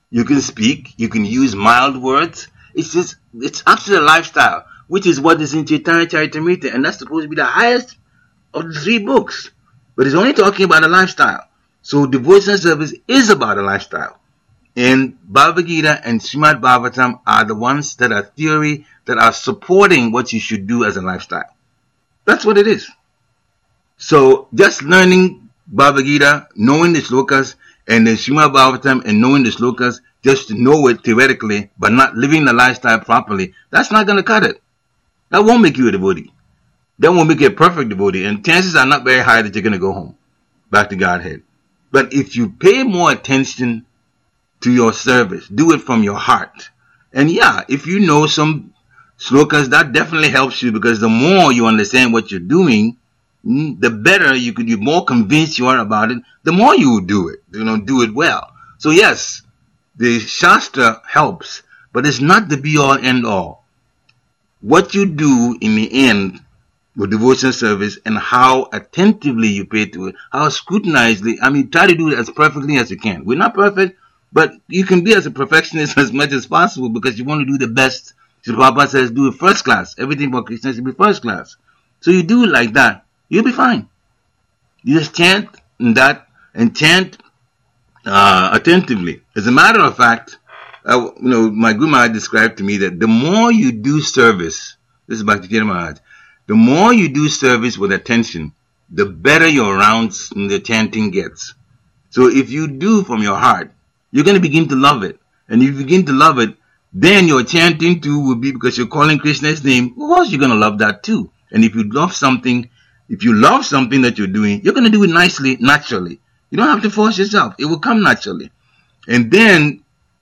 You can speak. You can use mild words. It's actually a lifestyle, which is what is in Chaitanya Charitamrita, and that's supposed to be the highest of the 3 books. But it's only talking about a lifestyle. So devotional service is about a lifestyle. And Bhagavad Gita and Srimad Bhagavatam are the ones that are theory that are supporting what you should do as a lifestyle. That's what it is. So just learning Bhagavad Gita, knowing the slokas, and the Srimad Bhagavatam and knowing the slokas, just to know it theoretically, but not living the lifestyle properly, that's not going to cut it. That won't make you a devotee. That won't make you a perfect devotee. And chances are not very high that you're going to go home, back to Godhead. But if you pay more attention to your service, do it from your heart. And yeah, if you know some slokas, that definitely helps you, because the more you understand what you're doing, the better the more convinced you are about it, the more you will do it, do it well. So yes, the Shastra helps, but it's not the be-all, end-all. What you do in the end with devotional service and how attentively you pay to it, how scrutinizedly, try to do it as perfectly as you can. We're not perfect, but you can be as a perfectionist as much as possible, because you want to do the best. So Prabhupada says, do it first class. Everything for Krishna should be first class. So you do it like that, you'll be fine. You just chant that and chant attentively. As a matter of fact, my Guru Maharaj described to me that the more you do service, this is Bhakti Tirtha Maharaj, the more you do service with attention, the better your rounds in the chanting gets. So if you do from your heart, you're going to begin to love it. And if you begin to love it, then your chanting too will be because you're calling Krishna's name. Of course, you're going to love that too. And if you love something that you're doing, you're going to do it nicely, naturally. You don't have to force yourself. It will come naturally. And then,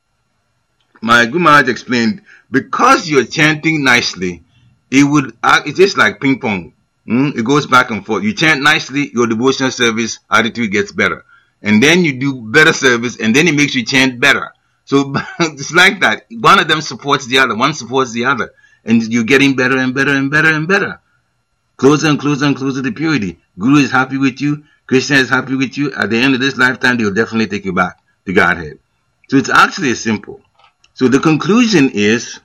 my Guru Maharaj explained, because you're chanting nicely, it's just like ping pong. It goes back and forth. You chant nicely, your devotional service attitude gets better. And then you do better service, and then it makes you chant better. So it's like that. One of them supports the other. One supports the other. And you're getting better and better and better and better. Closer and closer and closer to purity. Guru is happy with you. Krishna is happy with you. At the end of this lifetime, they'll definitely take you back to Godhead. So it's actually simple. So the conclusion is,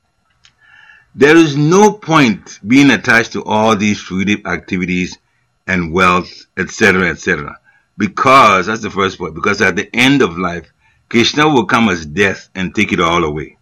there is no point being attached to all these fruitive activities and wealth, etc., etc. Because, that's the first point, because at the end of life, Krishna will come as death and take it all away.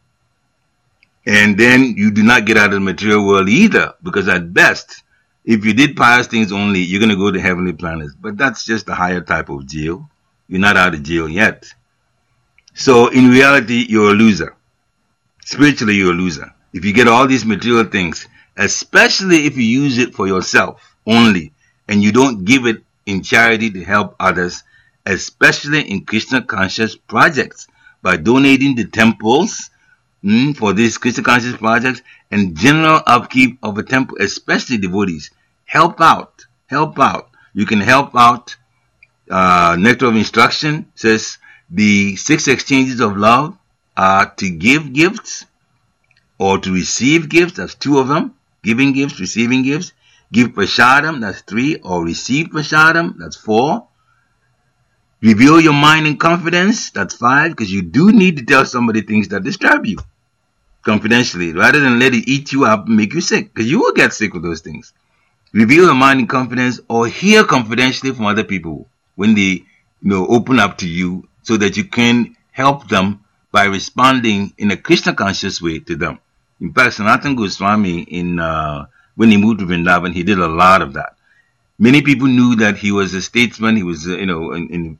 And then you do not get out of the material world either, because at best, if you did pious things only, you're going to go to heavenly planets. But that's just a higher type of jail. You're not out of jail yet. So in reality, you're a loser. Spiritually, you're a loser. If you get all these material things, especially if you use it for yourself only, and you don't give it in charity to help others, especially in Krishna conscious projects, by donating to temples for these Krishna conscious projects and general upkeep of a temple, especially devotees. Help out. You can help out. Nectar of Instruction says the 6 exchanges of love are to give gifts or to receive gifts. That's 2 of them. Giving gifts, receiving gifts. Give prasadam, that's 3, or receive prasadam, that's 4. Reveal your mind in confidence, that's 5, because you do need to tell somebody things that disturb you confidentially, rather than let it eat you up and make you sick, because you will get sick with those things. Reveal your mind in confidence, or hear confidentially from other people when they open up to you, so that you can help them by responding in a Krishna conscious way to them. In fact, Sanatana Goswami when he moved to Vrindavan, he did a lot of that. Many people knew that he was a statesman. He was, in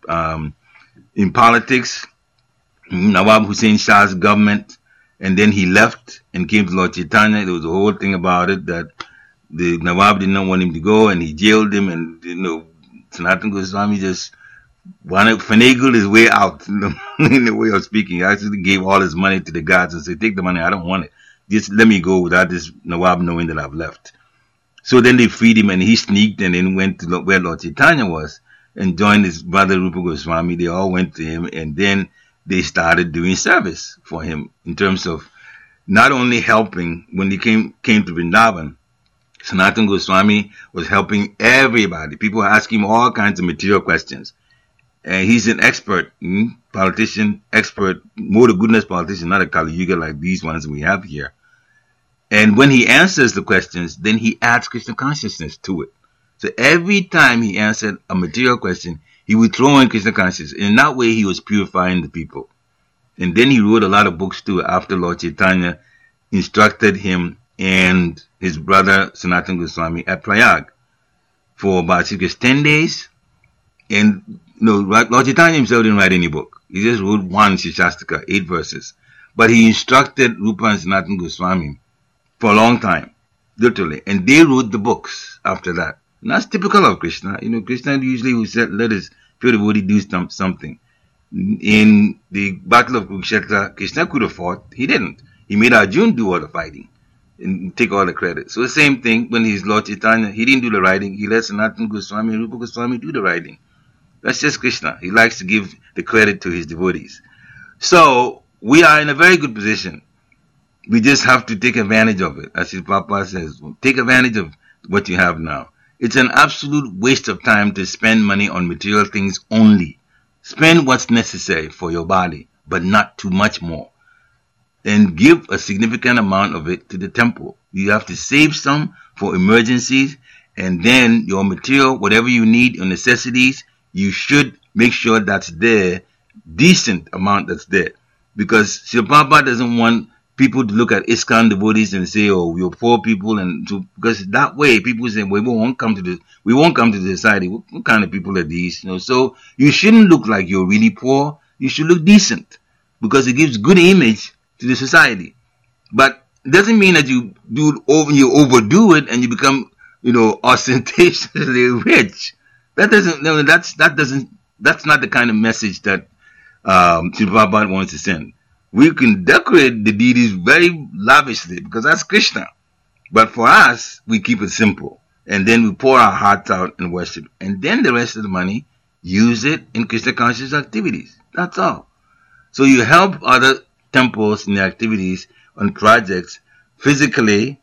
politics, Nawab Hussain Shah's government, and then he left and came to Lord Chaitanya. There was a whole thing about it that the Nawab did not want him to go, and he jailed him, and Sanatana Goswami just wanted to finagle his way out in the way of speaking. He actually gave all his money to the gods and said, "Take the money, I don't want it. Just let me go without this Nawab knowing that I've left." So then they freed him, and he sneaked and then went to where Lord Chaitanya was and joined his brother Rupa Goswami. They all went to him, and then they started doing service for him in terms of not only helping when he came to Vrindavan. Sanatana Goswami was helping everybody. People were asking him all kinds of material questions. And he's an expert, politician, expert, more the goodness politician, not a Kali Yuga like these ones we have here. And when he answers the questions, then he adds Krishna consciousness to it. So every time he answered a material question, he would throw in Krishna consciousness. In that way, he was purifying the people. And then he wrote a lot of books too after Lord Chaitanya instructed him and his brother Sanatana Goswami at Prayag for about 10 days. And Lord Chaitanya himself didn't write any book. He just wrote one Shikshashtaka, 8 verses. But he instructed Rupa and Sanatana Goswami for a long time, literally. And they wrote the books after that. And that's typical of Krishna. Krishna usually would say, let his pure devotee do something. In the Battle of Kurukshetra, Krishna could have fought. He didn't. He made Arjuna do all the fighting and take all the credit. So the same thing when he's Lord Chaitanya, he didn't do the writing. He let Sanatana Goswami and Rupa Goswami do the writing. That's just Krishna. He likes to give the credit to his devotees. So we are in a very good position. We just have to take advantage of it. As his Papa says, take advantage of what you have now. It's an absolute waste of time to spend money on material things only. Spend what's necessary for your body, but not too much more. And give a significant amount of it to the temple. You have to save some for emergencies, and then your material, whatever you need, your necessities, you should make sure that's there, decent amount that's there. Because Srila Prabhupada doesn't want people to look at ISKCON devotees and say, oh, we're poor people, and so, because that way people say, well, we won't come to the society. What kind of people are these? So you shouldn't look like you're really poor. You should look decent, because it gives good image to the society. But it doesn't mean that you overdo it and you become, ostentatiously rich. That's not the kind of message that Srila Prabhupada wants to send. We can decorate the deities very lavishly because that's Krishna. But for us, we keep it simple. And then we pour our hearts out and worship. And then the rest of the money, use it in Krishna conscious activities. That's all. So you help other temples in their activities on projects physically,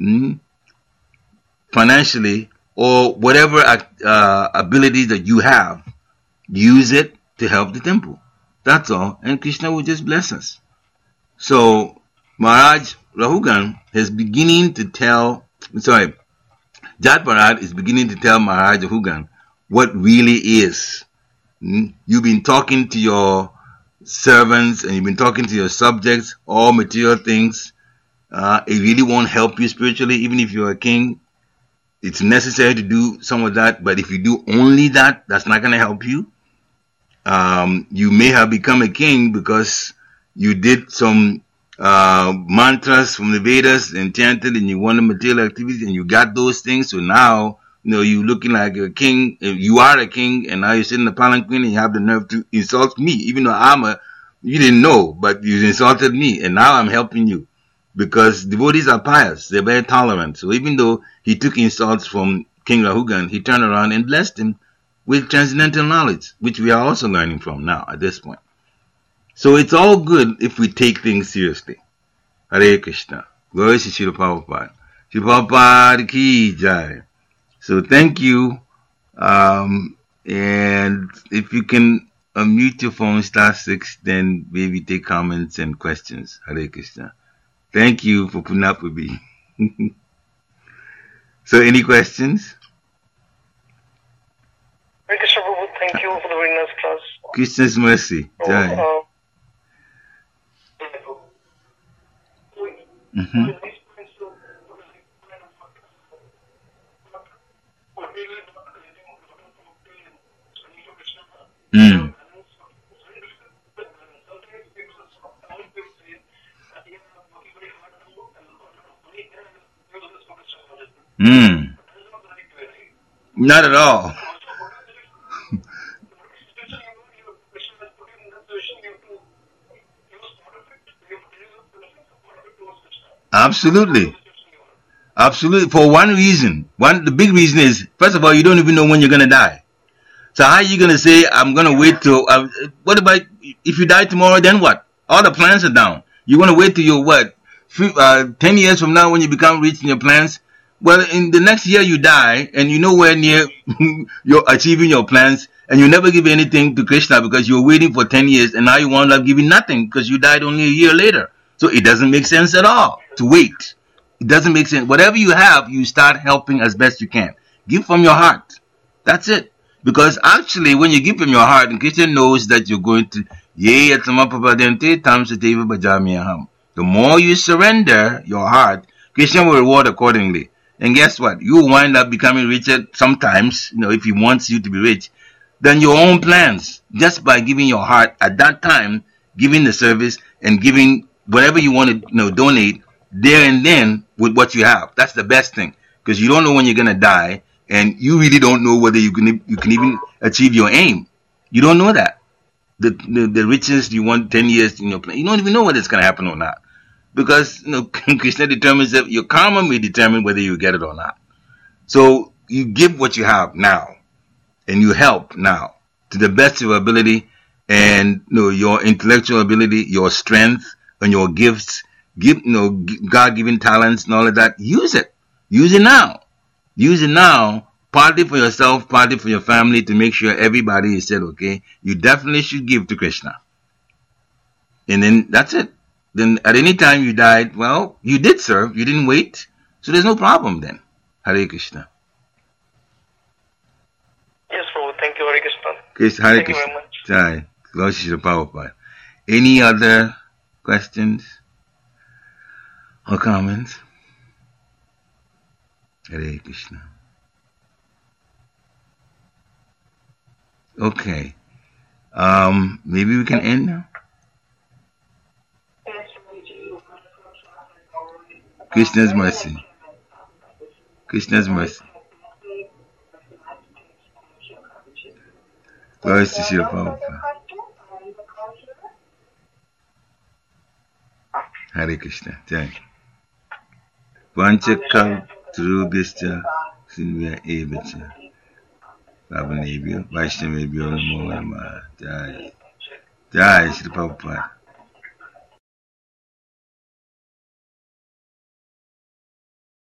financially, or whatever ability that you have. Use it to help the temple. That's all. And Krishna will just bless us. So Maharaj Rahugan is beginning to tell, Jat Bharat is beginning to tell Maharaj Rahugan what really is. You've been talking to your servants and you've been talking to your subjects, all material things. It really won't help you spiritually, even if you're a king. It's necessary to do some of that, but if you do only that, that's not going to help you. You may have become a king because you did some mantras from the Vedas and chanted, and you wanted material activities, and you got those things. So now, you're looking like a king. You are a king, and now you're sitting in the palanquin, and you have the nerve to insult me, even though you didn't know, but you insulted me, and now I'm helping you. Because devotees are pious, they're very tolerant. So even though he took insults from King Rahugan, he turned around and blessed him with transcendental knowledge, which we are also learning from now at this point. So it's all good if we take things seriously. Hare Krishna. Glory to Srila Prabhupada. Srila Prabhupada ki jai. So thank you. And if you can unmute your phone, *6, then maybe take comments and questions. Hare Krishna. Thank you for putting up with me. So any questions? Hare Krishna Prabhu, thank you for the very nice class. Krishna's mercy. Jai. Not at all. Absolutely. Absolutely. For one reason. The big reason is, first of all, you don't even know when you're going to die. So how are you going to say, I'm going to wait till, what about, if you die tomorrow, then what? All the plans are down. You're going to wait till you're 10 years from now when you become rich in your plans? Well, in the next year you die, and you're nowhere near you're achieving your plans, and you never give anything to Krishna because you're waiting for 10 years, and now you wound up giving nothing because you died only a year later. So it doesn't make sense at all to wait. It doesn't make sense. Whatever you have, you start helping as best you can. Give from your heart. That's it. Because actually, when you give from your heart, and Krishna knows that you're going to, the more you surrender your heart, Krishna will reward accordingly. And guess what? You will wind up becoming richer sometimes, if he wants you to be rich, than your own plans, just by giving your heart at that time, giving the service and giving whatever you want to donate there and then with what you have. That's the best thing, because you don't know when you're going to die, and you really don't know whether you can even achieve your aim. You don't know that. The richest you want 10 years in your plan, you don't even know whether it's going to happen or not. Because Krishna determines that your karma may determine whether you get it or not. So you give what you have now, and you help now to the best of your ability, and your intellectual ability, your strength, and your gifts. Give God-given talents and all of that. Use it. Use it now. Use it now. Partly for yourself, partly for your family, to make sure everybody is said, okay, you definitely should give to Krishna. And then that's it. Then at any time you died, well, you did serve, you didn't wait, so there's no problem then. Hare Krishna. Yes, Prabhu. Thank you, Hare Krishna. Hare Thank Krishna. you very much. Jai. Lord Shri Prabhupada. Any other questions or comments? Hare Krishna. Okay. Maybe we can end now. Krishna's mercy. Krishna's mercy. Glory to Shri Prabhupada. Hare Krishna. Thank you. Vanchakal Trubhischa Sinvya Evacha Vaishnavebhyo Namo Namah. Jai. Jai Shri Prabhupada.